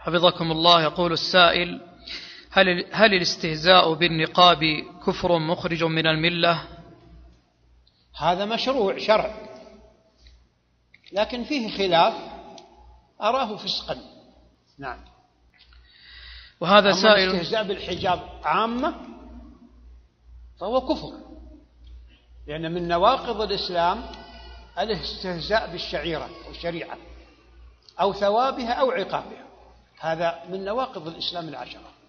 حفظكم الله، يقول السائل: هل الاستهزاء بالنقاب كفر مخرج من الملة؟ هذا مشروع شرع، لكن فيه خلاف أراه فسقا. نعم. وهذا سائل: الاستهزاء بالحجاب عامة فهو كفر، لأن من نواقض الإسلام الاستهزاء بالشعيرة أو الشريعة أو ثوابها أو عقابها، هذا من نواقض الإسلام العشرة.